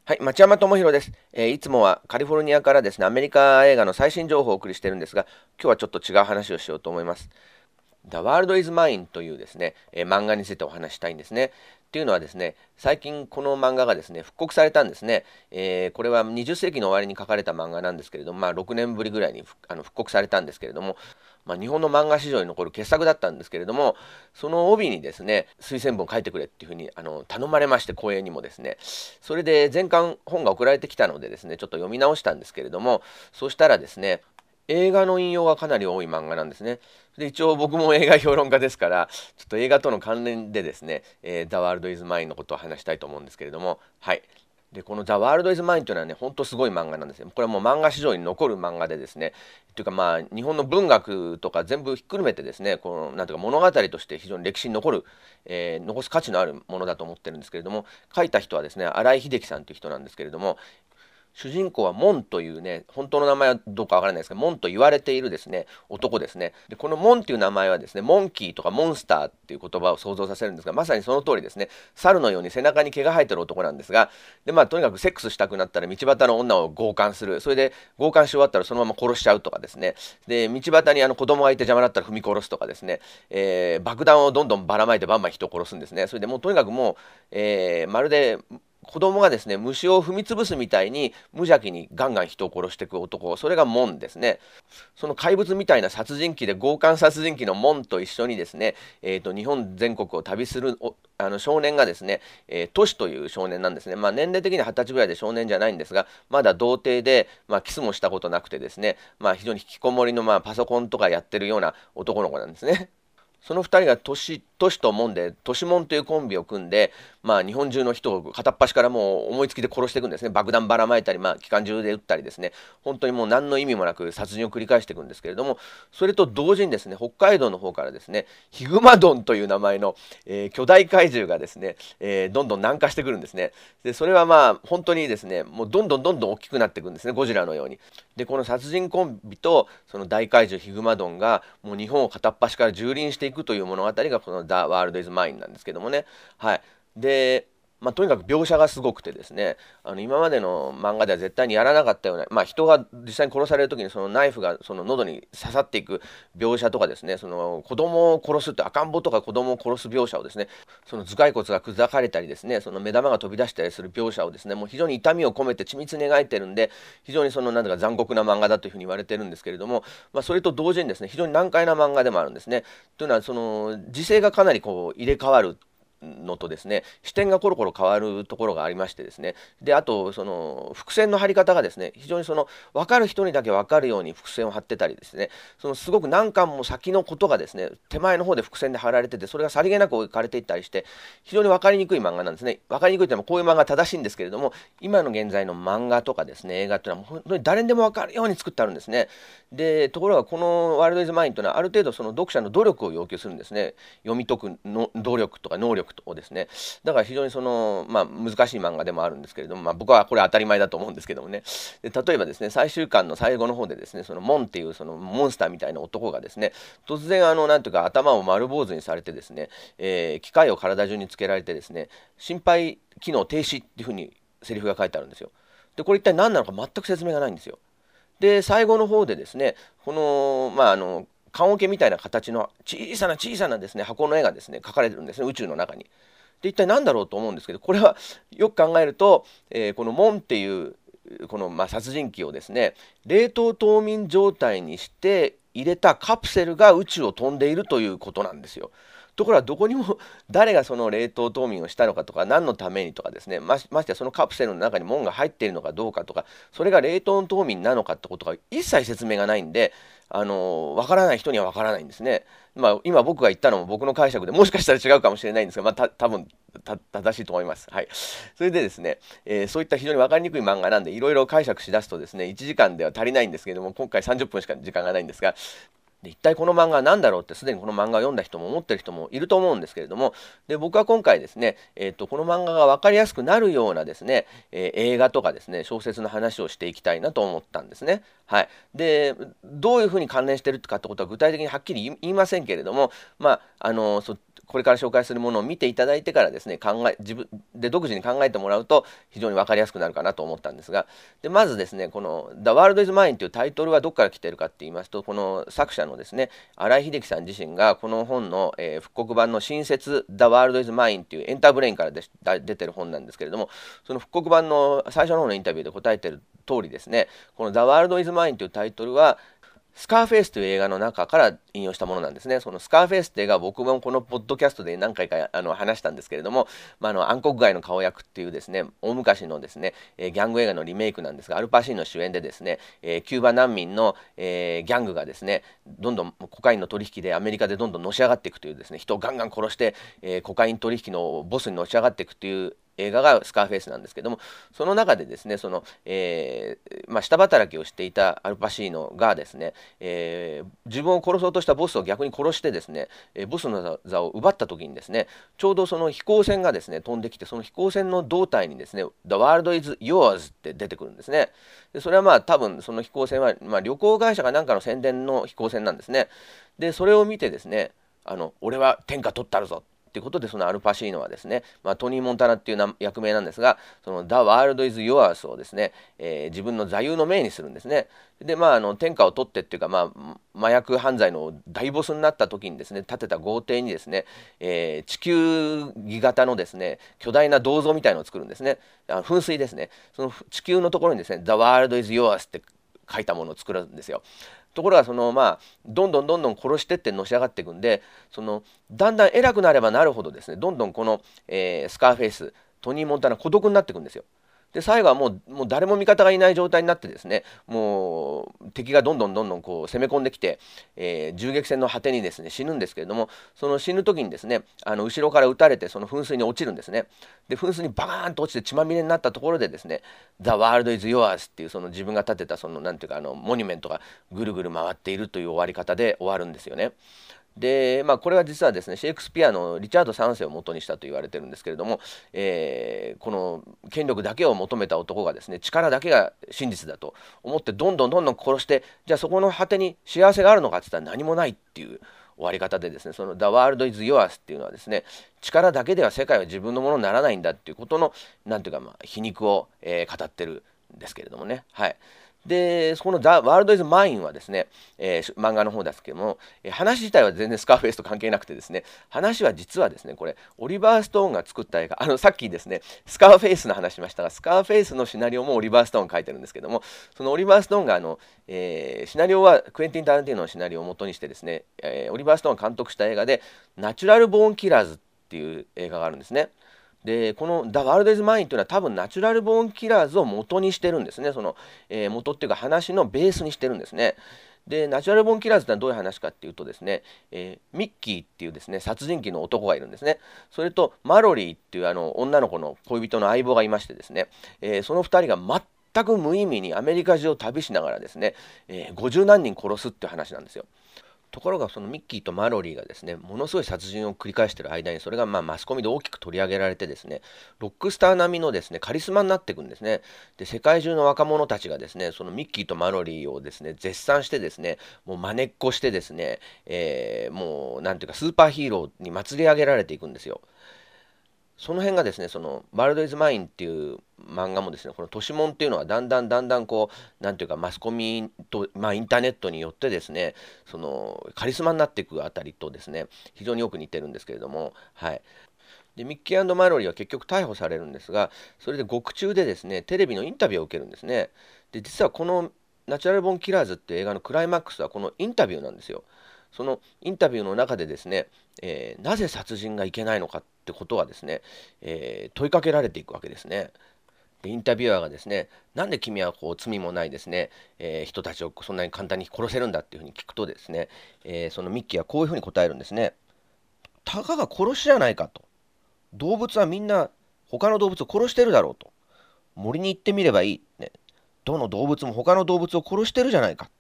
はい、町山智博です。いつもはカリフォルニアからですね、アメリカ映画の最新情報をお送りしてるんですが、今日はちょっと違う話をしようと思います。The World is Mine というですね、漫画についてお話したいんですね。っていうのはですね、最近この漫画がですね、復刻されたんですね。これは20世紀の終わりに書かれた漫画なんですけれども、6年ぶりぐらいに復刻されたんですけれども、日本の漫画史上に残る傑作だったんですけれども、その帯にですね、推薦文を書いてくれっていうふうに頼まれまして、光栄にもですね、それで全巻本が送られてきたのでですね、ちょっと読み直したんですけれども、そうしたらですね、映画の引用がかなり多い漫画なんですね。で、一応僕も映画評論家ですから、ちょっと映画との関連でですね、The World is Mine のことを話したいと思うんですけれども、はい。で、この The World is Mine というのはね、ほんとすごい漫画なんですよ。これはもう漫画史上に残る漫画でですね、というか日本の文学とか全部ひっくるめてですね、この、なんていうか物語として非常に歴史に残る、残す価値のあるものだと思ってるんですけれども、書いた人はですね、新井秀樹さんという人なんですけれども、主人公はモンというね、本当の名前はどうかわからないですが、モンと言われているですね、男ですね。で、このモンという名前はですね、モンキーとかモンスターっていう言葉を想像させるんですが、まさにその通りですね、猿のように背中に毛が生えてる男なんですが、で、とにかくセックスしたくなったら道端の女を強姦する。それで強姦し終わったらそのまま殺しちゃうとかですね。で、道端に子供がいて邪魔だったら踏み殺すとかですね、爆弾をどんどんばらまいてバンバン人を殺すんですね。それでもうとにかくもう、まるで子供がですね、虫を踏み潰すみたいに無邪気にガンガン人を殺していく男、それがモンですね。その怪物みたいな殺人鬼で強姦殺人鬼のモンと一緒にですね、日本全国を旅する少年がですね、トシという少年なんですね。年齢的には20歳ぐらいで少年じゃないんですが、まだ童貞で、キスもしたことなくてですね、非常に引きこもりのパソコンとかやってるような男の子なんですね。その2人がトシとモンで、トシモンというコンビを組んで、日本中の人を片っ端からもう思いつきで殺していくんですね。爆弾ばらまいたり、機関銃で撃ったりですね、本当にもう何の意味もなく殺人を繰り返していくんですけれども、それと同時にですね、北海道の方からですね、ヒグマドンという名前の、巨大怪獣がですね、どんどん南下してくるんですね。で、それは本当にですね、もうどんどんどんどん大きくなっていくんですね、ゴジラのように。で、この殺人コンビとその大怪獣ヒグマドンがもう日本を片っ端から蹂躙していくという物語がこの The World is Mine なんですけどもね。はい。で、とにかく描写がすごくてですね、今までの漫画では絶対にやらなかったような、人が実際に殺される時にそのナイフがその喉に刺さっていく描写とかですね、その子供を殺すって赤ん坊とか子供を殺す描写をですね、その頭蓋骨が砕かれたりですね、その目玉が飛び出したりする描写をですね、もう非常に痛みを込めて緻密に描いてるんで、非常にそのなんだか残酷な漫画だというふうに言われてるんですけれども、それと同時にですね、非常に難解な漫画でもあるんですね。というのはその時勢がかなりこう入れ替わるのとですね、視点がコロコロ変わるところがありましてですね、で、あと、その伏線の張り方がですね、非常にその分かる人にだけ分かるように伏線を張ってたりですね、そのすごく何巻も先のことがですね、手前の方で伏線で張られてて、それがさりげなく置かれていったりして、非常に分かりにくい漫画なんですね。分かりにくいというのはこういう漫画が正しいんですけれども、今の現在の漫画とかですね、映画っていうのは本当に誰にでも分かるように作ってあるんですね。で、ところがこのワールドイズマインというのはある程度その読者の努力を要求するんですね。読み解くの努力とか能力をですね。だから非常にその、難しい漫画でもあるんですけれども、僕はこれ当たり前だと思うんですけどもね。で、例えばですね、最終巻の最後の方でですね、そのモンっていうそのモンスターみたいな男がですね、突然なんていうか頭を丸坊主にされてですね、機械を体中につけられてですね、心肺機能停止っていうふうにセリフが書いてあるんですよ。で、これ一体何なのか全く説明がないんですよ。で、最後の方でですね、この、棺桶みたいな形の小さな小さなですね、箱の絵がですね、描かれてるんですね、宇宙の中に。で、一体何だろうと思うんですけど、これはよく考えると、この門っていうこの殺人鬼をですね、冷凍冬眠状態にして入れたカプセルが宇宙を飛んでいるということなんですよ。ところがどこにも誰がその冷凍冬眠をしたのかとか何のためにとかですね、ましてやそのカプセルの中に門が入っているのかどうかとか、それが冷凍冬眠なのかってことが一切説明がないんで、わからない人にはわからないんですね。今僕が言ったのも僕の解釈でもしかしたら違うかもしれないんですが、多分正しいと思います。はい。それでですね、そういった非常に分かりにくい漫画なんでいろいろ解釈しだすとですね、1時間では足りないんですけれども、今回30分しか時間がないんですが、 で一体この漫画は何だろうってすでにこの漫画を読んだ人も思ってる人もいると思うんですけれども、で僕は今回ですね、この漫画が分かりやすくなるようなですね、映画とかですね小説の話をしていきたいなと思ったんですね。はい、でどういうふうに関連してるかってことは具体的にはっきり言いませんけれども、これから紹介するものを見ていただいてからですね自分で独自に考えてもらうと非常に分かりやすくなるかなと思ったんですが、でまずですねこの「The World is Mine」というタイトルはどこから来ているかって言いますと、この作者のですね新井秀樹さん自身がこの本の、復刻版の新説「The World is Mine」っていうエンターブレインから出てる本なんですけれども、その復刻版の最初の方のインタビューで答えてる通りですね、この「The World is Mine」というタイトルはスカーフェイスという映画の中から引用したものなんですね。そのスカーフェイスって映画は僕もこのポッドキャストで何回か話したんですけれども、暗黒街の顔役っていうですね、大昔のですね、ギャング映画のリメイクなんですが、アルパシーノ主演でですね、キューバ難民の、ギャングがですね、どんどんコカインの取引でアメリカでどんどんのし上がっていくというですね、人をガンガン殺して、コカイン取引のボスにのし上がっていくという映画がスカーフェイスなんですけども、その中でですね下働きをしていたアルパシーノがですね、自分を殺そうとしたボスを逆に殺してですね、ボスの座を奪った時にですね、ちょうどその飛行船がですね飛んできて、その飛行船の胴体にですね「The world is yours」って出てくるんですね。でそれは多分その飛行船は、旅行会社かなんかの宣伝の飛行船なんですね。でそれを見てですね俺は天下取ったるぞということで、そのアルパシーノはですね、トニー・モンタナっていう役名なんですが、その The World is Yours をですね、自分の座右の銘にするんですね。で天下を取ってっていうか、麻薬犯罪の大ボスになった時にですね建てた豪邸にですね、地球儀型のですね巨大な銅像みたいのを作るんですね。噴水ですね。その地球のところにですね The World is Yours って書いたものを作るんですよ。ところがどんどん殺してってのし上がっていくんで、だんだん偉くなればなるほどですねどんどんこの、スカーフェイストニー・モンタナ孤独になっていくんですよ。で最後はもう誰も味方がいない状態になってですね、もう敵がどんどんこう攻め込んできて、銃撃戦の果てにですね死ぬんですけれども、その死ぬ時にですね後ろから撃たれてその噴水に落ちるんですね。で噴水にバーンと落ちて血まみれになったところでですね「The world is yours」っていうその自分が建てたそのなんていうかモニュメントがぐるぐる回っているという終わり方で終わるんですよね。でこれは実はですねシェイクスピアのリチャード3世を元にしたと言われてるんですけれども、この権力だけを求めた男がですね力だけが真実だと思ってどんどん殺して、じゃあそこの果てに幸せがあるのかって言ったら何もないっていう終わり方でですね、その The world is yours っていうのはですね力だけでは世界は自分のものにならないんだっていうことのなんていうか皮肉を、語ってるんですけれどもね。はい。で、この The World is Mine はですね、漫画の方ですけども、話自体は全然スカーフェイスと関係なくてですね、話は実はですね、これ、オリバー・ストーンが作った映画、さっきですね、スカーフェイスの話しましたが、スカーフェイスのシナリオもオリバー・ストーンが書いてるんですけども、そのオリバー・ストーンがシナリオはクエンティン・タランティーノのシナリオを元にしてですね、オリバー・ストーンが監督した映画で、ナチュラル・ボーン・キラーズっていう映画があるんですね。でこの「The World is Mine」というのは多分ナチュラル・ボーン・キラーズを元にしてるんですね。元っていうか話のベースにしてるんですね。でナチュラル・ボーン・キラーズってのはどういう話かっていうとですね、ミッキーっていうですね殺人鬼の男がいるんですね。それとマロリーっていう女の子の恋人の相棒がいましてですね、その2人が全く無意味にアメリカ中を旅しながらですね、50何人殺すっていう話なんですよ。ところがそのミッキーとマロリーがですねものすごい殺人を繰り返している間にそれがマスコミで大きく取り上げられてですねロックスター並みのですねカリスマになっていくんですね。で世界中の若者たちがですねそのミッキーとマロリーをですね絶賛してですねもう真似っこしてですね、もうなんていうかスーパーヒーローに祭り上げられていくんですよ。その辺がですね、そのワールドイズマインっていう漫画もですね、この都市モンっていうのはだんだんこう、なんていうかマスコミと、インターネットによってですね、そのカリスマになっていくあたりとですね、非常によく似てるんですけれども、はい。で、ミッキーマロリーは結局逮捕されるんですが、それで獄中でですね、テレビのインタビューを受けるんですね。で、実はこのナチュラルボーンキラーズっていう映画のクライマックスはこのインタビューなんですよ。そのインタビューの中でですね、なぜ殺人がいけないのかってことはですね、問いかけられていくわけですね。でインタビュアーがですね、なんで君はこう罪もないですね、人たちをそんなに簡単に殺せるんだっていうふうに聞くとですね、そのミッキーはこういうふうに答えるんですね。たかが殺しじゃないかと。動物はみんな他の動物を殺してるだろうと。森に行ってみればいい。ね、どの動物も他の動物を殺してるじゃないか。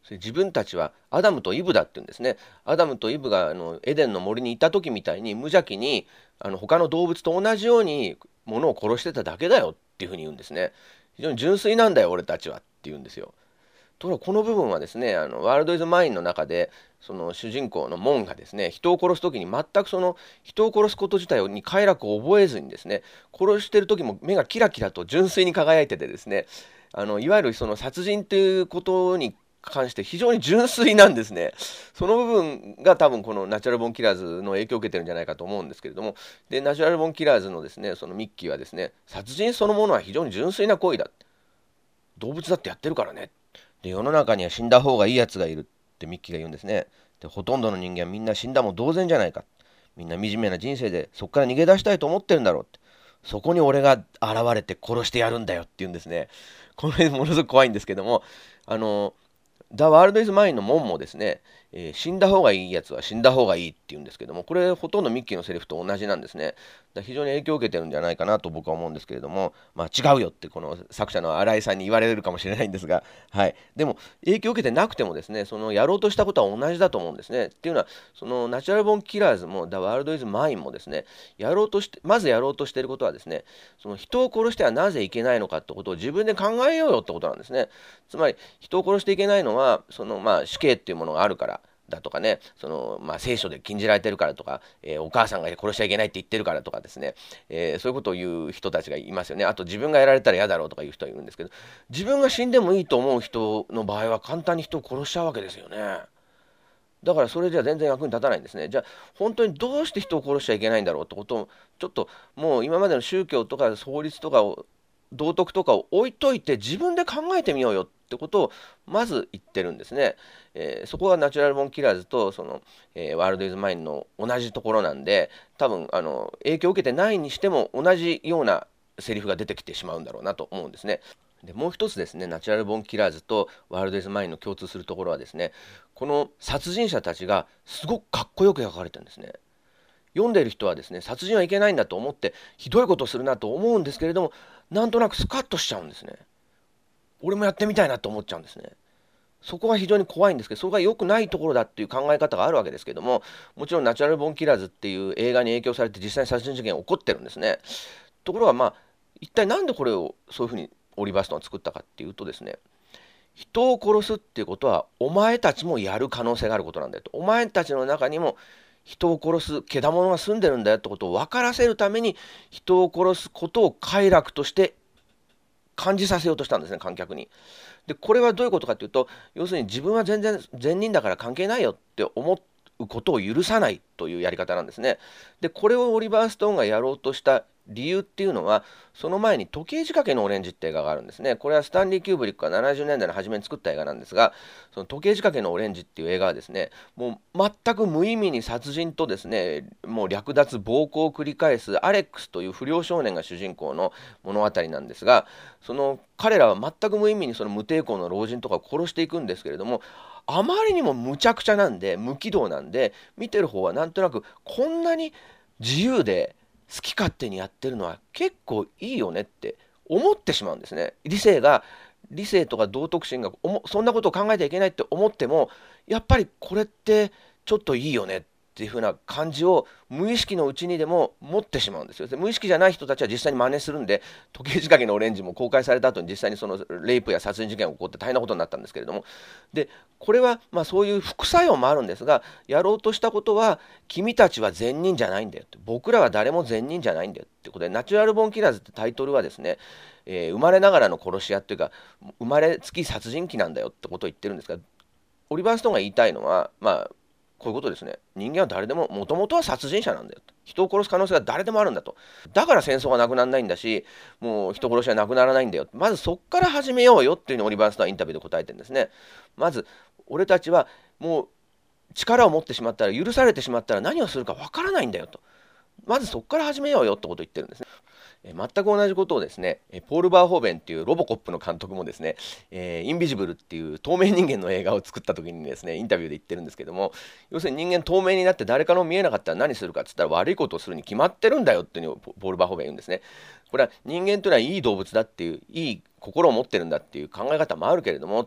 それ自分たちはアダムとイブだって言うんですね。アダムとイブがエデンの森にいた時みたいに無邪気に他の動物と同じように物を殺してただけだよっていうふうに言うんですね。非常に純粋なんだよ俺たちはって言うんですよ。ところがこの部分はですねワールド・イズ・マインの中でその主人公のモンがですね人を殺す時に全くその人を殺すこと自体に快楽を覚えずにですね殺してる時も目がキラキラと純粋に輝いててですねいわゆるその殺人ということに関して非常に純粋なんですね。その部分が多分このナチュラルボーンキラーズの影響を受けてるんじゃないかと思うんですけれども、でナチュラルボーンキラーズのですねそのミッキーはですね殺人そのものは非常に純粋な行為だ、動物だってやってるからね、で世の中には死んだ方がいいやつがいるってミッキーが言うんですね。でほとんどの人間はみんな死んだも同然じゃないか、みんな惨めな人生でそこから逃げ出したいと思ってるんだろうって、そこに俺が現れて殺してやるんだよって言うんですね。この辺ものすごく怖いんですけども、あのザ・ワールド・イズ・マインの門もですね、死んだ方がいいやつは死んだ方がいいって言うんですけども、これほとんどミッキーのセリフと同じなんですね。非常に影響を受けてるんじゃないかなと僕は思うんですけれども、まあ、違うよってこの作者の新井さんに言われるかもしれないんですが、はい、でも影響を受けてなくてもですねそのやろうとしたことは同じだと思うんですね。っていうのはそのナチュラルボーンキラーズもザ・ワールド・イズ・マインもですねまずやろうとしていることはですねその人を殺してはなぜいけないのかってことを自分で考えようよってことなんですね。つまり人を殺していけないのはその死刑っていうものがあるからだとかね、聖書で禁じられてるからとか、お母さんが殺しちゃいけないって言ってるからとかですね、そういうことを言う人たちがいますよね。あと自分がやられたら嫌だろうとか言う人はいるんですけど、自分が死んでもいいと思う人の場合は簡単に人を殺しちゃうわけですよね。だからそれじゃ全然役に立たないんですね。じゃあ本当にどうして人を殺しちゃいけないんだろうってことをちょっともう今までの宗教とか法律とかを道徳とかを置いといて自分で考えてみようよってことをまず言ってるんですね。そこがナチュラルボーンキラーズとその、ワールド・イズ・マインの同じところなんで多分影響を受けてないにしても同じようなセリフが出てきてしまうんだろうなと思うんですね。でもう一つですねナチュラルボーンキラーズとワールド・イズ・マインの共通するところはですねこの殺人者たちがすごくかっこよく描かれてるんですね。読んでいる人はですね殺人はいけないんだと思ってひどいことをするなと思うんですけれどもなんとなくスカッとしちゃうんですね。俺もやってみたいなと思っちゃうんですね。そこが非常に怖いんですけどそれが良くないところだっていう考え方があるわけですけども、もちろんナチュラルボーンキラーズっていう映画に影響されて実際に殺人事件起こってるんですね。ところが一体なんでこれをそういうふうにオリバーストンを作ったかっていうとですね人を殺すっていうことはお前たちもやる可能性があることなんだよと、お前たちの中にも人を殺すけだものが住んでるんだよってことを分からせるために人を殺すことを快楽として感じさせようとしたんですね観客に。でこれはどういうことかというと要するに自分は全然善人だから関係ないよって思うことを許さないというやり方なんですね。でこれをオリバー・ストーンがやろうとした理由っていうのはその前に時計仕掛けのオレンジって映画があるんですね。これはスタンリー・キューブリックが70年代の初めに作った映画なんですがその時計仕掛けのオレンジっていう映画はですねもう全く無意味に殺人とですねもう略奪暴行を繰り返すアレックスという不良少年が主人公の物語なんですがその彼らは全く無意味にその無抵抗の老人とかを殺していくんですけれどもあまりにも無茶苦茶なんで無軌道なんで見てる方はなんとなくこんなに自由で好き勝手にやってるのは結構いいよねって思ってしまうんですね。理性とか道徳心がそんなことを考えてはいけないって思ってもやっぱりこれってちょっといいよねっていう風な感じを無意識のうちにでも持ってしまうんですよ。で無意識じゃない人たちは実際に真似するんで時計仕掛けのオレンジも公開された後に実際にそのレイプや殺人事件が起こって大変なことになったんですけれどもでこれはそういう副作用もあるんですがやろうとしたことは君たちは善人じゃないんだよって僕らは誰も善人じゃないんだよってことでナチュラルボーンキラーズってタイトルはですね、生まれながらの殺し屋っていうか生まれつき殺人鬼なんだよってことを言ってるんですがオリバー・ストーンが言いたいのはこういうことですね。人間は誰でももともとは殺人者なんだよと。人を殺す可能性が誰でもあるんだと。だから戦争がなくならないんだし、もう人殺しはなくならないんだよ。まずそこから始めようよっていうのをオリバー・ストーンはインタビューで答えてるんですね。まず俺たちはもう力を持ってしまったら許されてしまったら何をするかわからないんだよと。まずそこから始めようよってことを言ってるんですね。全く同じことをですねポール・バーホーベンっていうロボコップの監督もですね、インビジブルっていう透明人間の映画を作った時にですねインタビューで言ってるんですけども要するに人間透明になって誰かの見えなかったら何するかって言ったら悪いことをするに決まってるんだよっていうのをポール・バーホーベン言うんですね。これは人間というのはいい動物だっていういい心を持ってるんだっていう考え方もあるけれども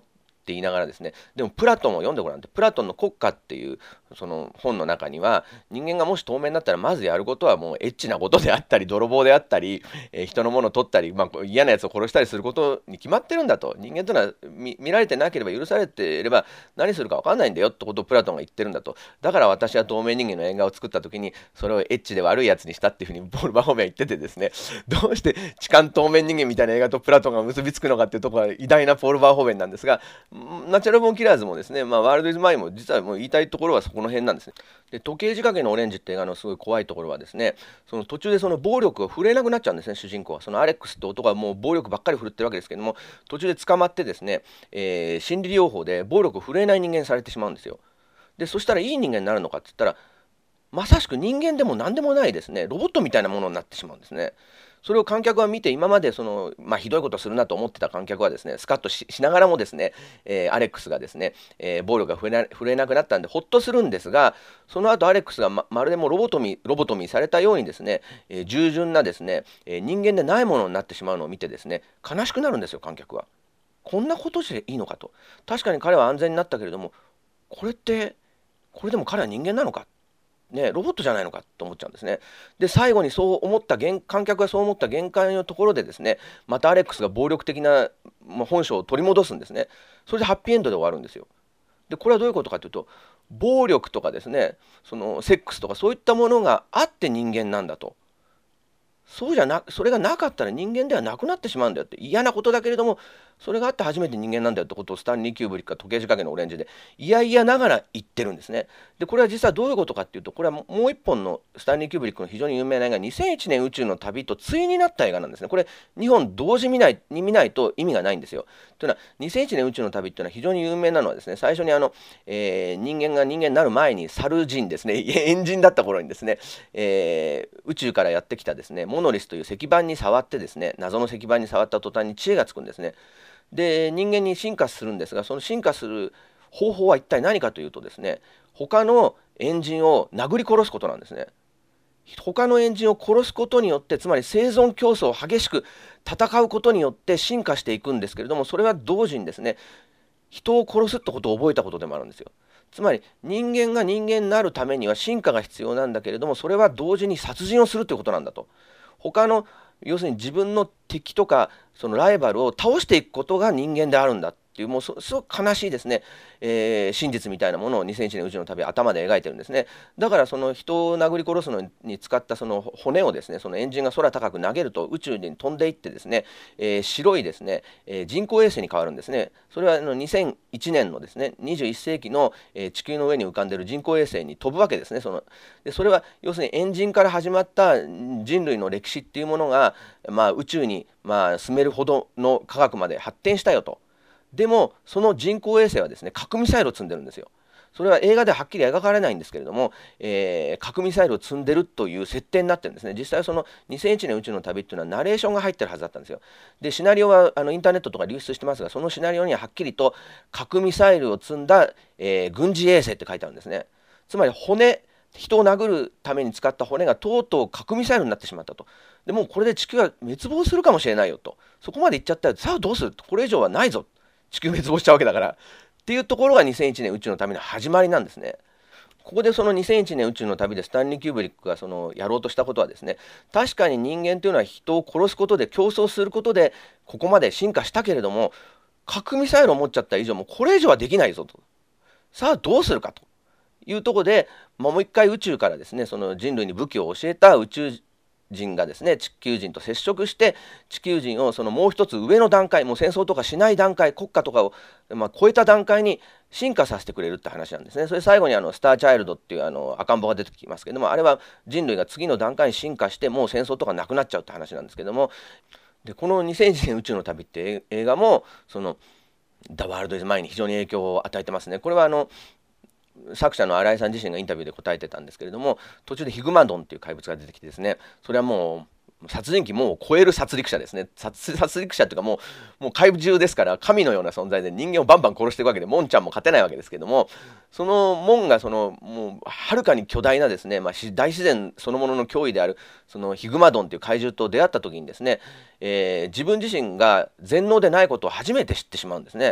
言いながらですね、でもプラトンを読んでごらんって、プラトンの国家っていうその本の中には、人間がもし透明になったらまずやることはもうエッチなことであったり泥棒であったり、人のものを取ったり、嫌なやつを殺したりすることに決まってるんだと。人間というのは見られてなければ許されていれば何するか分かんないんだよってことをプラトンが言ってるんだと。だから私は透明人間の映画を作った時にそれをエッチで悪いやつにしたっていうふうにポール・バーホーベンは言っててですね、どうして痴漢透明人間みたいな映画とプラトンが結びつくのかっていうところが偉大なポール・バーホーベンなんですが、ナチュラル・ボーン・キラーズもですね、ワールド・イズ・マインも実はもう言いたいところはこの辺なんですね。で、時計仕掛けのオレンジって映画のすごい怖いところはですね、その途中でその暴力が振れなくなっちゃうんですね、主人公は。そのアレックスって男はもう暴力ばっかり振るってるわけですけども、途中で捕まってですね、心理療法で暴力を振るえない人間にされてしまうんですよ。で、そしたらいい人間になるのかって言ったら、まさしく人間でも何でもないですね、ロボットみたいなものになってしまうんですね。それを観客は見て、今までひどいことするなと思ってた観客はですね、スカッと しながらもですね、アレックスがですね、暴力が振れなくなったんでほっとするんですが、その後アレックスが まるでもうロボトミーされたようにですね、従順なですね、人間でないものになってしまうのを見てですね、悲しくなるんですよ、観客は。こんなことしていいのかと。確かに彼は安全になったけれども、これでも彼は人間なのか、ね、ロボットじゃないのかと思っちゃうんですね。で、最後に観客がそう思った限界のところでですね、またアレックスが暴力的な、本性を取り戻すんですね。それでハッピーエンドで終わるんですよ。で、これはどういうことかというと、暴力とかですね、そのセックスとかそういったものがあって人間なんだと。それがなかったら人間ではなくなってしまうんだよって、嫌なことだけれどもそれがあって初めて人間なんだよってことをスタンリー・キューブリックが時計仕掛けのオレンジでいやいやながら言ってるんですね。でこれは実はどういうことかっていうと、これはもう一本のスタンリー・キューブリックの非常に有名な映画、2001年宇宙の旅と対になった映画なんですね。これ2本同時見ないと意味がないんですよ。というのは2001年宇宙の旅っていうのは非常に有名なのはですね、最初に人間が人間になる前にサル人ですね、エンジンだった頃にですね、宇宙からやってきたですねモノリスという石板に触ってですね、謎の石板に触った途端に知恵がつくんですね。で人間に進化するんですが、その進化する方法は一体何かというとですね、他のエンジンを殴り殺すことなんですね。他のエンジンを殺すことによって、つまり生存競争を激しく戦うことによって進化していくんですけれども、それは同時にですね、人を殺すってことを覚えたことでもあるんですよ。つまり人間が人間になるためには進化が必要なんだけれども、それは同時に殺人をするということなんだと。他の要するに自分の敵とかそのライバルを倒していくことが人間であるんだっていう、もうすごく悲しいですね、真実みたいなものを2001年宇宙の旅は頭で描いてるんですね。だからその人を殴り殺すのに使ったその骨をですね、そのエンジンが空高く投げると宇宙に飛んでいってですね、白いですね、人工衛星に変わるんですね。それは2001年のですね21世紀の、地球の上に浮かんでいる人工衛星に飛ぶわけですね。それは要するにエンジンから始まった人類の歴史っていうものが、宇宙に進めるほどの科学まで発展したよと。でもその人工衛星はですね、核ミサイルを積んでるんですよ。それは映画でははっきり描かれないんですけれども、核ミサイルを積んでるという設定になってるんですね。実際その2001年宇宙の旅っていうのはナレーションが入ってるはずだったんですよ。でシナリオはインターネットとか流出してますが、そのシナリオにははっきりと核ミサイルを積んだ、軍事衛星って書いてあるんですね。つまり人を殴るために使った骨がとうとう核ミサイルになってしまったと。でもうこれで地球は滅亡するかもしれないよと。そこまで言っちゃったらさあどうすると、これ以上はないぞ、地球滅亡しちゃうわけだからっていうところが2001年宇宙の旅の始まりなんですね。ここでその2001年宇宙の旅でスタンリー・キューブリックがやろうとしたことはですね、確かに人間というのは人を殺すことで競争することでここまで進化したけれども、核ミサイルを持っちゃった以上もこれ以上はできないぞと。さあどうするかというところで、もう一回宇宙からですね、その人類に武器を教えた宇宙人がですね、地球人と接触して地球人をそのもう一つ上の段階、もう戦争とかしない段階、国家とかを超えた段階に進化させてくれるって話なんですね。それ最後にスターチャイルドっていう赤ん坊が出てきますけども、あれは人類が次の段階に進化してもう戦争とかなくなっちゃうって話なんですけども、でこの2001年宇宙の旅って映画もその「The World is Mine」に非常に影響を与えてますね。これは作者の新井さん自身がインタビューで答えてたんですけれども、途中でヒグマドンっていう怪物が出てきてですね、それはもう殺人鬼もう超える殺戮者ですね。殺戮者っていうかもう怪獣ですから、神のような存在で人間をバンバン殺していくわけで、モンちゃんも勝てないわけですけども、そのモンがもうはるかに巨大なですね、大自然そのものの脅威であるそのヒグマドンっていう怪獣と出会った時にですね、自分自身が全能でないことを初めて知ってしまうんですね。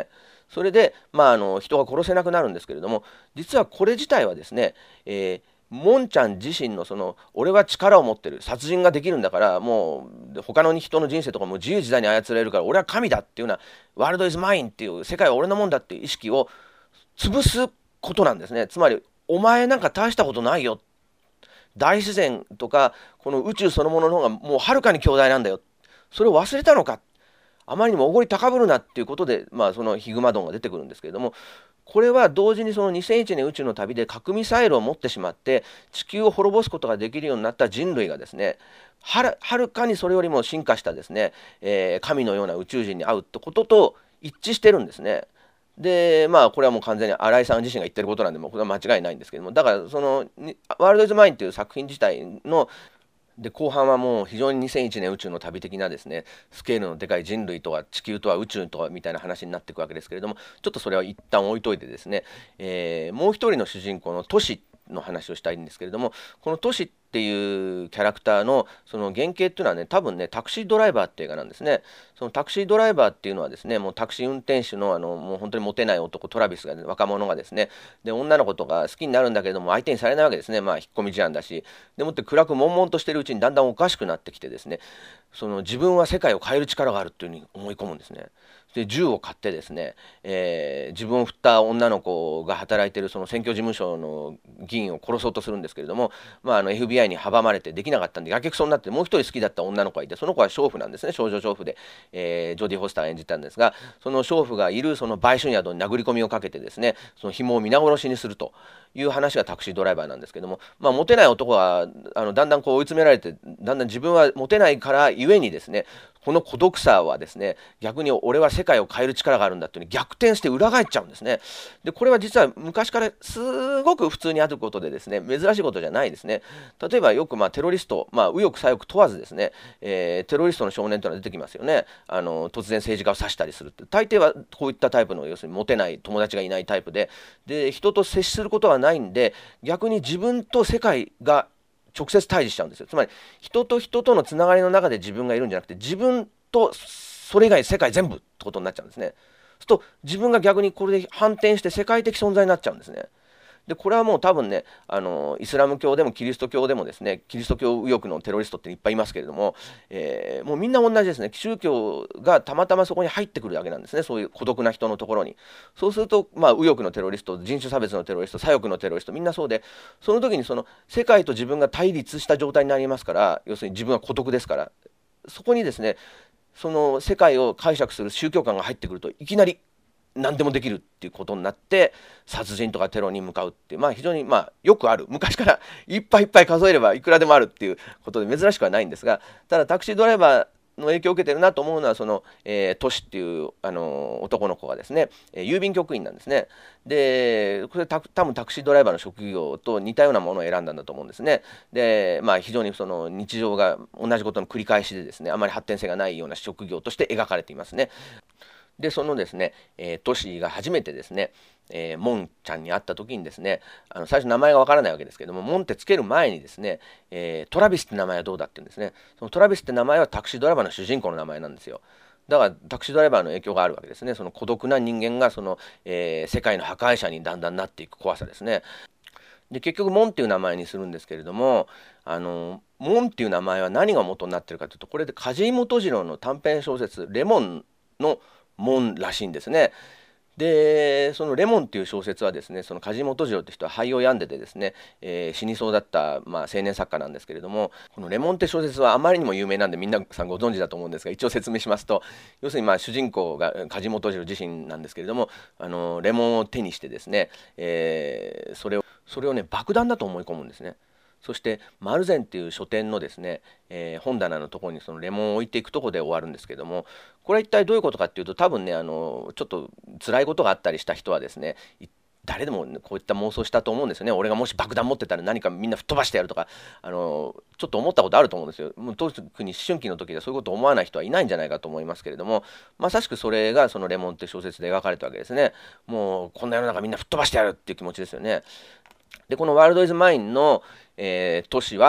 それで、人が殺せなくなるんですけれども、実はこれ自体はですね、モンちゃん自身の俺は力を持ってる、殺人ができるんだから、もう他の人の人生とかも自由自在に操れるから、俺は神だっていうような、ワールドイズマインっていう世界は俺のもんだっていう意識を潰すことなんですね。つまりお前なんか大したことないよ、大自然とかこの宇宙そのものの方がもうはるかに強大なんだよ、それを忘れたのか、あまりにもおごり高ぶるなっていうことで、そのヒグマドンが出てくるんですけれども、これは同時にその2001年宇宙の旅で核ミサイルを持ってしまって地球を滅ぼすことができるようになった人類がですね、はるかにそれよりも進化したですね、神のような宇宙人に会うってことと一致してるんですね。でこれはもう完全に新井さん自身が言ってることなんで、もうこれは間違いないんですけども、だからワールド・イズ・マインという作品自体の後半はもう非常に2001年宇宙の旅的なですね、スケールのでかい人類とは地球とは宇宙とはみたいな話になっていくわけですけれども、ちょっとそれは一旦置いといてですね、もう一人の主人公のトシの話をしたいんですけれども、このトシっていうキャラクターのその原型っていうのはね、多分ねタクシードライバーっていう映画なんですね。そのタクシードライバーっていうのはですね、もうタクシー運転手のもう本当にモテない男トラビスが、ね、若者がですね、で女の子とか好きになるんだけれども相手にされないわけですね。引っ込み思案だし、でもって暗く悶々としてるうちにだんだんおかしくなってきてですね、その自分は世界を変える力があるっていうふうに思い込むんですね。で銃を買ってですね、自分を振った女の子が働いているその選挙事務所の議員を殺そうとするんですけれども、FBI に阻まれてできなかったんでやけくそになって、もう一人好きだった女の子がいて、その子は娼婦なんですね。少女娼婦で、ジョディ・フォスター演じたんですが、その娼婦がいるその売春宿に殴り込みをかけてですね、その紐を皆殺しにするという話がタクシードライバーなんですけども、モテない男はだんだんこう追い詰められて、だんだん自分はモテないからゆえにですね、この孤独さはですね、逆に俺は世界を変える力があるんだっていうに逆転して裏返っちゃうんですね。でこれは実は昔からすごく普通にあることでですね、珍しいことじゃないですね。例えばよくテロリスト、右翼左翼問わずですね、テロリストの少年というのは出てきますよね。突然政治家を刺したりするって、大抵はこういったタイプの、要するにモテない友達がいないタイプで、人と接することはないんで、逆に自分と世界が直接対峙しちゃうんですよ。つまり人と人とのつながりの中で自分がいるんじゃなくて、自分とそれ以外世界全部ってことになっちゃうんですね。そうすると自分が逆にこれで反転して世界的存在になっちゃうんですね。でこれはもう多分ね、イスラム教でもキリスト教でもですね、キリスト教右翼のテロリストっていっぱいいますけれども、もうみんな同じですね。宗教がたまたまそこに入ってくるだけなんですね。そういう孤独な人のところに。そうすると、右翼のテロリスト、人種差別のテロリスト、左翼のテロリスト、みんなそうで、その時にその世界と自分が対立した状態になりますから、要するに自分は孤独ですから、そこにですね、その世界を解釈する宗教観が入ってくると、いきなり何でもできるっていうことになって殺人とかテロに向かうっていう、非常によくある、昔からいっぱいいっぱい数えればいくらでもあるっていうことで珍しくはないんですが、ただタクシードライバーの影響を受けてるなと思うのは、その、トシっていう男の子がですね、郵便局員なんですね。でこれ多分タクシードライバーの職業と似たようなものを選んだんだと思うんですね。で非常にその日常が同じことの繰り返しでですね、あまり発展性がないような職業として描かれていますね。でそのですね、トシが初めてですね、モンちゃんに会った時にですね、最初名前がわからないわけですけども、モンってつける前にですね、トラビスって名前はどうだって言うんですね。そのトラビスって名前はタクシードライバーの主人公の名前なんですよ。だからタクシードライバーの影響があるわけですね。その孤独な人間がその、世界の破壊者にだんだんなっていく怖さですね。で結局モンっていう名前にするんですけれども、モンっていう名前は何が元になってるかというと、これで梶井基次郎の短編小説「レモン」の門らしいんですね。でその「レモン」っていう小説はですね、その梶本次郎って人は肺を病んでてですね、死にそうだった、青年作家なんですけれども、この「レモン」って小説はあまりにも有名なんで皆さんご存知だと思うんですが、一応説明しますと、要するに主人公が梶本次郎自身なんですけれども、レモンを手にしてですね、それをね爆弾だと思い込むんですね。そしてマルゼンっていう書店のですね、本棚のところにそのレモンを置いていくところで終わるんですけども、これは一体どういうことかっていうと、多分ねちょっと辛いことがあったりした人はですね、誰でもこういった妄想したと思うんですよね。俺がもし爆弾持ってたら何かみんな吹っ飛ばしてやるとか、ちょっと思ったことあると思うんですよ。もう特に思春期の時でそういうことを思わない人はいないんじゃないかと思いますけれども、まさしくそれがその「レモン」って小説で描かれたわけですね。もうこんな世の中みんな吹っ飛ばしてやるっていう気持ちですよね。でこの「ワールド・イズ・マイン」の、都市は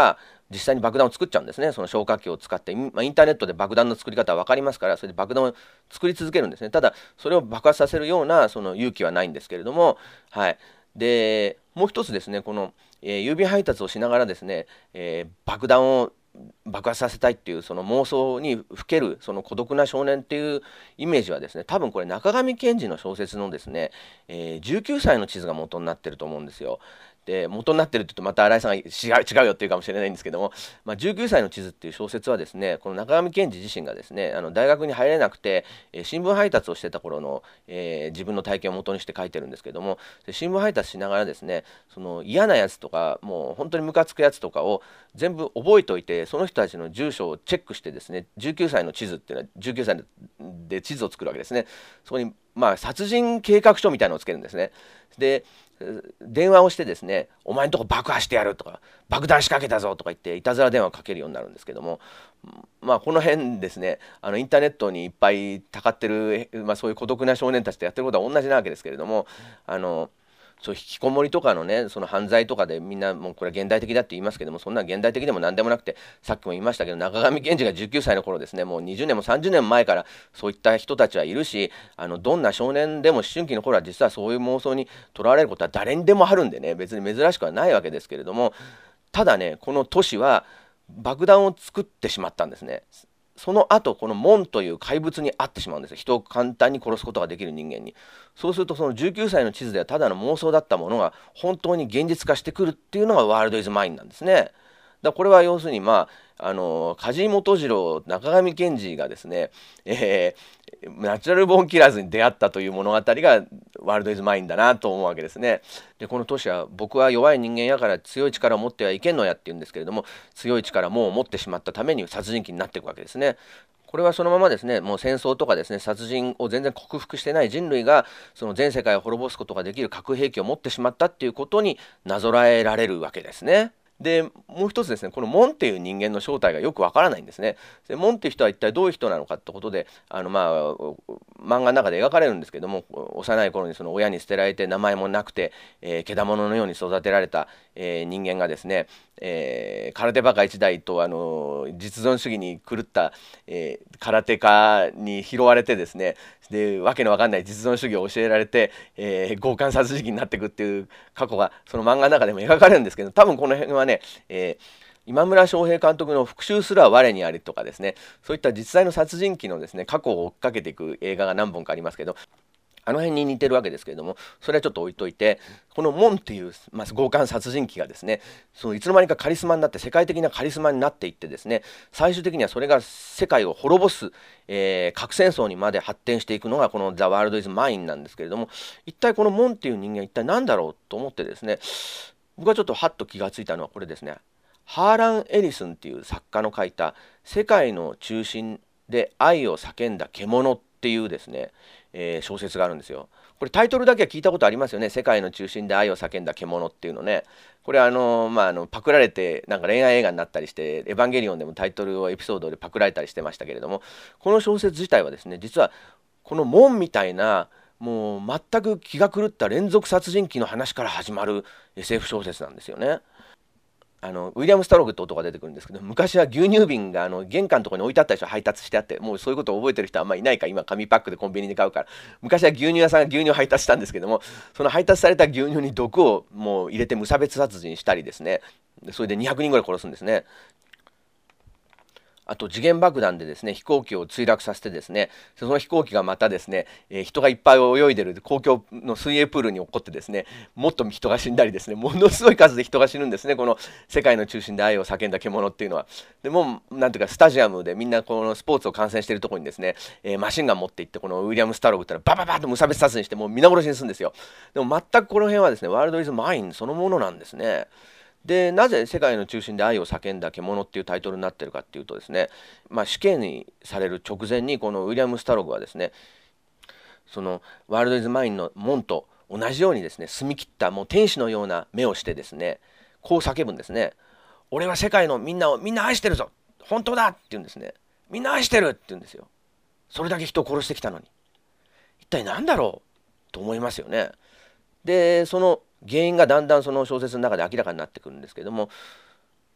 実際に爆弾を作っちゃうんですね。その消火器を使って、インターネットで爆弾の作り方は分かりますから、それで爆弾を作り続けるんですね。ただそれを爆発させるようなその勇気はないんですけれども、はい。でもう一つですね、この、郵便配達をしながらですね、爆弾を爆発させたいっていうその妄想にふけるその孤独な少年っていうイメージはですね、多分これ中上健二の小説のですね、19歳の地図が元になってると思うんですよ。で元になってるって言うとまた新井さんが違うよって言うかもしれないんですけども、19歳の地図っていう小説はですね、この中上健二自身がですね、大学に入れなくて、新聞配達をしてた頃の、自分の体験を元にして書いてるんですけども、で新聞配達しながらですね、その嫌なやつとかもう本当にムカつくやつとかを全部覚えておいて、その人たちの住所をチェックしてですね、19歳の地図っていうのは19歳で地図を作るわけですね。そこに殺人計画書みたいなのをつけるんですね。で電話をしてですね、お前んとこ爆破してやるとか、爆弾仕掛けたぞとか言っていたずら電話をかけるようになるんですけども、この辺ですね、インターネットにいっぱいたかってる、そういう孤独な少年たちとやってることは同じなわけですけれども、そう引きこもりとかのね、その犯罪とかでみんなもうこれは現代的だって言いますけども、そんな現代的でも何でもなくて、さっきも言いましたけど、中上健二が19歳の頃ですね、もう20年も30年前からそういった人たちはいるし、どんな少年でも思春期の頃は実はそういう妄想にとらわれることは誰にでもあるんでね、別に珍しくはないわけですけれども、ただね、この都市は爆弾を作ってしまったんですね。その後この門という怪物に会ってしまうんですよ。人を簡単に殺すことができる人間に。そうするとその19歳の地図ではただの妄想だったものが本当に現実化してくるっていうのがワールドイズマインなんですね。これは要するに梶井元次郎中上健二がですね、ナチュラルボーンキラーズに出会ったという物語がワールドイズマインだなと思うわけですね。でこの都市は僕は弱い人間やから強い力を持ってはいけんのやって言うんですけれども、強い力もう持ってしまったために殺人鬼になっていくわけですね。これはそのままですね、もう戦争とかですね、殺人を全然克服してない人類がその全世界を滅ぼすことができる核兵器を持ってしまったっていうことになぞらえられるわけですね。でもう一つですね、このモンっていう人間の正体がよくわからないんですね。でモンっていう人は一体どういう人なのかってことで漫画の中で描かれるんですけども、幼い頃にその親に捨てられて名前もなくて、けだもののように育てられた、人間がですね、空手バカ一代と実存主義に狂った、空手家に拾われてですね、でわけのわかんない実存主義を教えられて、強姦殺人鬼になっていくっていう過去がその漫画の中でも描かれるんですけど、多分この辺はね、今村昌平監督の復讐すら我にありとかですね、そういった実際の殺人鬼のですね過去を追っかけていく映画が何本かありますけど、あの辺に似てるわけですけれども、それはちょっと置いといて、このモンっていう、強姦殺人鬼がですね、そのいつの間にかカリスマになって世界的なカリスマになっていってですね、最終的にはそれが世界を滅ぼす、核戦争にまで発展していくのがこの「ザ・ワールド・イズ・マイン」なんですけれども、一体このモンっていう人間は一体何だろうと思ってですね、僕はちょっとハッと気がついたのはこれですね。ハーラン・エリスンっていう作家の書いた「世界の中心で愛を叫んだ獣」っていうですね、小説があるんですよ。これタイトルだけは聞いたことありますよね。世界の中心で愛を叫んだ獣っていうのね。これパクられてなんか恋愛映画になったりして、エヴァンゲリオンでもタイトルをエピソードでパクられたりしてましたけれども、この小説自体はですね、実はこの門みたいなもう全く気が狂った連続殺人鬼の話から始まる SF 小説なんですよね。ウィリアム・スタログって男が出てくるんですけど、昔は牛乳瓶が玄関のところに置いてあったでしょ、配達してあって。もうそういうことを覚えてる人はあんまりいないか、今紙パックでコンビニで買うから。昔は牛乳屋さんが牛乳を配達したんですけども、その配達された牛乳に毒をもう入れて無差別殺人したりですね、それで200人ぐらい殺すんですね。あと時限爆弾でですね飛行機を墜落させてですね、その飛行機がまたですね、人がいっぱい泳いでる公共の水泳プールに落っこってですね、もっと人が死んだりですね、ものすごい数で人が死ぬんですね、この世界の中心で愛を叫んだ獣っていうのは。でもうなんていうかスタジアムでみんなこのスポーツを観戦しているところにですね、マシンガン持って行ってこのウィリアム・スタログってのはバババッと無差別殺人してもう皆殺しにするんですよ。でも全くこの辺はですねワールド・イズ・マインそのものなんですね。でなぜ世界の中心で愛を叫んだ獣っていうタイトルになってるかっていうとですね、死刑にされる直前にこのウィリアム・スタログはですね、そのワールド・イズ・マインの門と同じようにですね澄み切ったもう天使のような目をしてですね、こう叫ぶんですね。俺は世界のみんなをみんな愛してるぞ、本当だって言うんですね。みんな愛してるって言うんですよ。それだけ人を殺してきたのに一体何だろうと思いますよね。でその原因がだんだんその小説の中で明らかになってくるんですけども、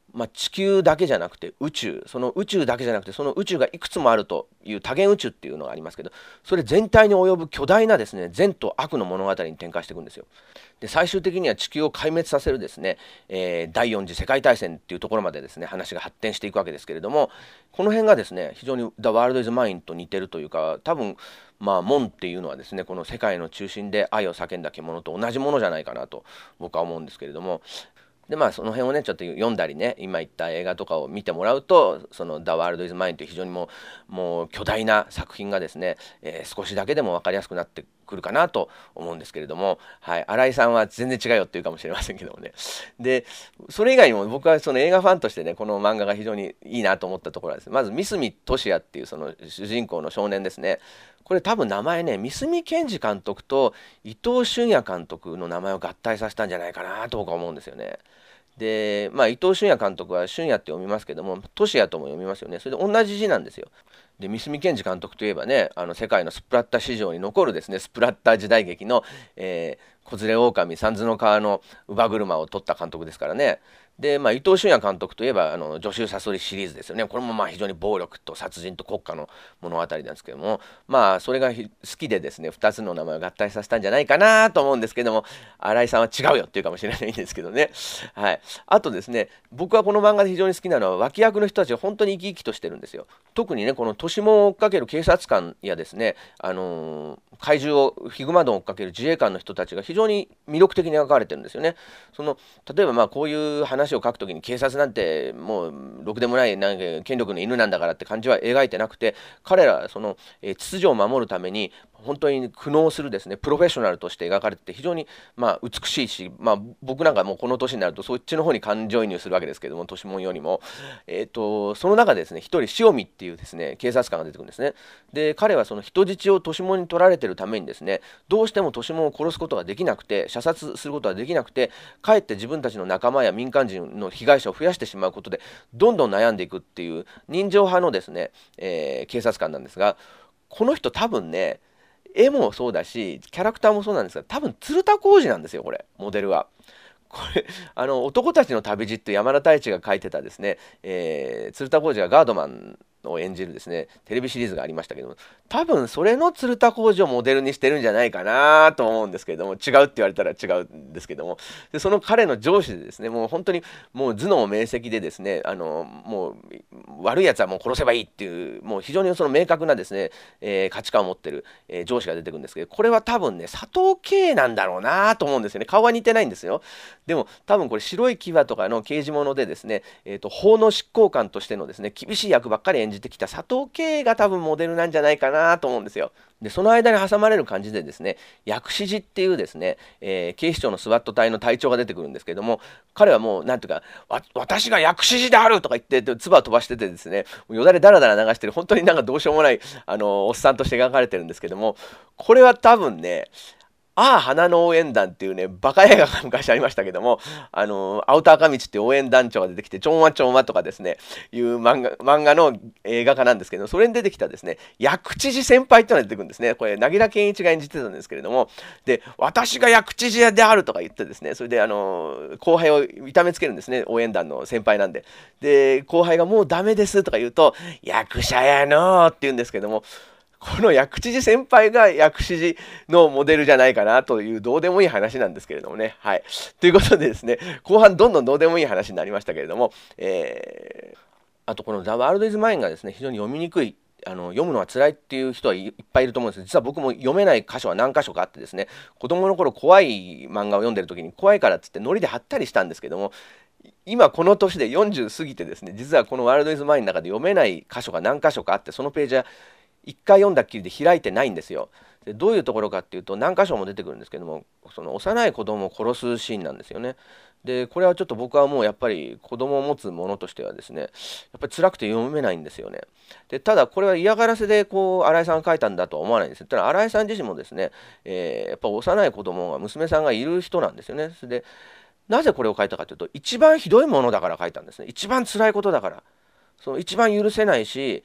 地球だけじゃなくて宇宙、その宇宙だけじゃなくてその宇宙がいくつもあるという多元宇宙っていうのがありますけど、それ全体に及ぶ巨大なですね善と悪の物語に展開していくんですよ。で最終的には地球を壊滅させるですね、第4次世界大戦っていうところまでですね話が発展していくわけですけれども、この辺がですね非常に「The World is Mine」と似てるというか、多分門っていうのはですねこの世界の中心で愛を叫んだ獣と同じものじゃないかなと僕は思うんですけれども、でその辺をねちょっと読んだりね、今言った映画とかを見てもらうと、その「The World is Mine」という非常にもう巨大な作品がですね、少しだけでも分かりやすくなってくるかなと思うんですけれども、はい、新井さんは全然違うよっていうかもしれませんけどもね。でそれ以外にも僕はその映画ファンとしてねこの漫画が非常にいいなと思ったところはですね、まず三角俊也っていうその主人公の少年ですね。これ多分名前ね、三角健二監督と伊藤俊也監督の名前を合体させたんじゃないかなと僕は思うんですよね。で伊藤俊也監督は俊也って読みますけども、俊也とも読みますよね。それで同じ字なんですよ。で三角健二監督といえばね、世界のスプラッタ史上に残るですねスプラッタ時代劇の子連れ狼三途の川の乳母車を撮った監督ですからね。で伊藤俊也監督といえば助手サソリシリーズですよね。これも非常に暴力と殺人と国家の物語なんですけども、それが好きでですね2つの名前を合体させたんじゃないかなと思うんですけども、新井さんは違うよっていうかもしれないんですけどね。はい、あとですね、僕はこの漫画で非常に好きなのは脇役の人たちが本当に生き生きとしてるんですよ。特にねこの都市門を追っかける警察官やですね、怪獣をヒグマドンを追っかける自衛官の人たちが非常に魅力的に描かれてるんですよね。例えばこういう話を書くときに警察なんてもうろくでもない権力の犬なんだからって感じは描いてなくて、彼らは秩序を守るために本当に苦悩するですねプロフェッショナルとして描かれて非常に美しいし、僕なんかもうこの年になるとそっちの方に感情移入するわけですけども、年もんよりも、その中でですね一人塩見っていうですね警察官が出てくるんですね。で彼はその人質を年もんに取られてるためにですね、どうしても年もんを殺すことができなくて、射殺することができなくて、かえって自分たちの仲間や民間人の被害者を増やしてしまうことでどんどん悩んでいくっていう人情派のですね、警察官なんですが、この人多分ね絵もそうだしキャラクターもそうなんですが、多分鶴田浩二なんですよこれモデルは。これ男たちの旅路って山田太一が書いてたですね、鶴田浩二がガードマンを演じるですねテレビシリーズがありましたけども、多分それの鶴田浩二をモデルにしてるんじゃないかなと思うんですけれども、違うって言われたら違うんですけども、でその彼の上司でですね、もう本当にもう頭脳明晰でですね、もう悪いやつはもう殺せばいいっていうもう非常にその明確なですね、価値観を持ってる、上司が出てくるんですけど、これは多分ね佐藤圭なんだろうなと思うんですよね。顔は似てないんですよ。でも多分これ白い牙とかの刑事物でですね、法の執行官としてのですね厳しい役ばっかり演じてきた佐藤圭が多分モデルなんじゃないかなと思うんですよ。でその間に挟まれる感じでですね薬師寺っていうですね、警視庁のスワット隊の隊長が出てくるんですけども、彼はもうなんていうか私が薬師寺であるとか言って唾を飛ばしててですね、よだれだらだら流してる本当になんかどうしようもないおっさんとして描かれてるんですけども、これは多分ね花の応援団っていうねバカ映画が昔ありましたけども、青田赤道っていう応援団長が出てきてちょんわちょんわとかですねいう漫画の映画化なんですけど、それに出てきたですね薬知事先輩っていうのが出てくるんですね。これ凪良健一が演じてたんですけれども、で私が薬知事であるとか言ってですね、それで後輩を痛めつけるんですね、応援団の先輩なんで。で後輩がもうダメですとか言うと役者やのって言うんですけども、この薬知事先輩が薬師寺のモデルじゃないかなというどうでもいい話なんですけれどもね。はい。ということでですね、後半どんどんどうでもいい話になりましたけれども、あとこの「The World is Mine」がですね、非常に読みにくい。読むのは辛いっていう人はいっぱいいると思うんです。実は僕も読めない箇所は何箇所かあってですね、子供の頃怖い漫画を読んでる時に怖いからっつってノリで貼ったりしたんですけども、今この年で40過ぎてですね、実はこの「ワールドイズマイン」の中で読めない箇所が何箇所かあって、そのページは1回読んだっきりで開いてないんですよ。でどういうところかっていうと何箇所も出てくるんですけども、その幼い子供を殺すシーンなんですよね。でこれはちょっと僕はもうやっぱり子供を持つ者としてはですねやっぱり辛くて読めないんですよね。でただこれは嫌がらせで新井さんが書いたんだとは思わないんです。ただ新井さん自身もですね、やっぱ幼い子供が娘さんがいる人なんですよね。それでなぜこれを書いたかというと、一番ひどいものだから書いたんですね。一番辛いことだから、その一番許せないし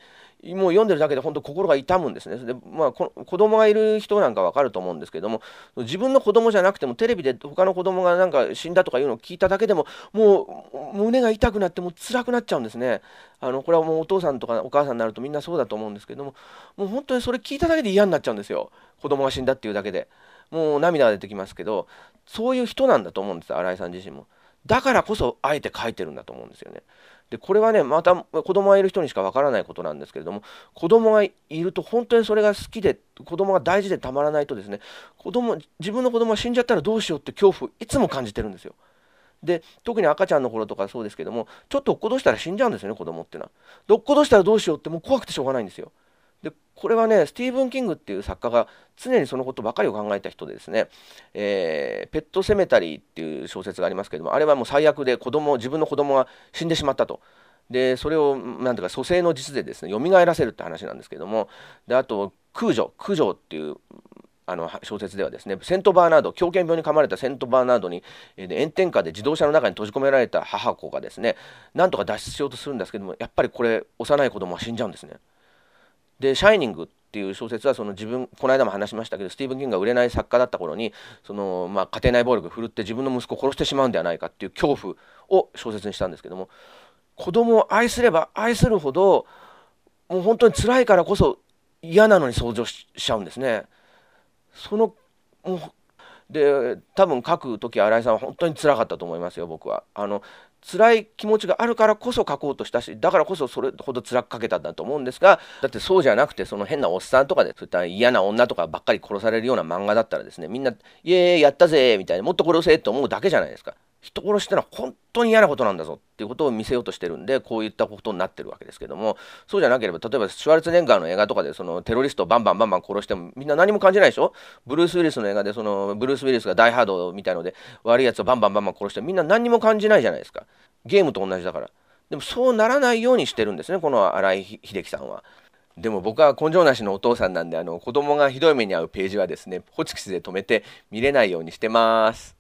もう読んでるだけで本当心が痛むんですね。で、子供がいる人なんかわかると思うんですけども、自分の子供じゃなくてもテレビで他の子供がなんか死んだとかいうのを聞いただけでももう胸が痛くなってもう辛くなっちゃうんですね。これはもうお父さんとかお母さんになるとみんなそうだと思うんですけども、もう本当にそれ聞いただけで嫌になっちゃうんですよ。子供が死んだっていうだけで。もう涙が出てきますけど、そういう人なんだと思うんです、新井さん自身も。だからこそあえて書いてるんだと思うんですよね。でこれはね、また子供がいる人にしかわからないことなんですけれども、子供がいると本当にそれが好きで、子供が大事でたまらないとですね、自分の子供が死んじゃったらどうしようって恐怖いつも感じてるんですよ。で特に赤ちゃんの頃とかそうですけども、ちょっと落っことしたら死んじゃうんですよね、子供ってのは。で落っことしたらどうしようってもう怖くてしょうがないんですよ。でこれはね、スティーブン・キングっていう作家が常にそのことばかりを考えた人でですね、ペットセメタリーっていう小説がありますけども、あれはもう最悪で自分の子供が死んでしまったと。でそれをなんていうか蘇生の術でですね蘇らせるって話なんですけども、であと駆除っていう小説ではですね、セントバーナード、狂犬病に噛まれたセントバーナードに、炎天下で自動車の中に閉じ込められた母子がですね、なんとか脱出しようとするんですけども、やっぱりこれ幼い子供は死んじゃうんですね。でシャイニングっていう小説はこの間も話しましたけど、スティーブン・キングが売れない作家だった頃に家庭内暴力を振るって自分の息子を殺してしまうんではないかっていう恐怖を小説にしたんですけども、子供を愛すれば愛するほどもう本当に辛いからこそ嫌なのに想像しちゃうんですね。もうで多分書く時新井さんは本当に辛かったと思いますよ、僕は。辛い気持ちがあるからこそ書こうとしたし、だからこそそれほど辛く書けたんだと思うんですが、だってそうじゃなくて、その変なおっさんとかでそういった嫌な女とかばっかり殺されるような漫画だったらですね、みんなイエーイやったぜみたいにもっと殺せって思うだけじゃないですか。人殺しってのは本当に嫌なことなんだぞっていうことを見せようとしてるんで、こういったことになってるわけですけども、そうじゃなければ、例えばシュワルツェネッガーの映画とかでそのテロリストをバンバンバンバン殺してもみんな何も感じないでしょ。ブルース・ウィリスの映画でブルース・ウィリスがダイ・ハードみたいので悪いやつをバンバンバンバン殺してもみんな何も感じないじゃないですか。ゲームと同じだから。でもそうならないようにしてるんですね、この新井秀樹さんは。でも僕は根性なしのお父さんなんで、子供がひどい目に遭うページはですね、ホチキスで止めて見れないようにしてます。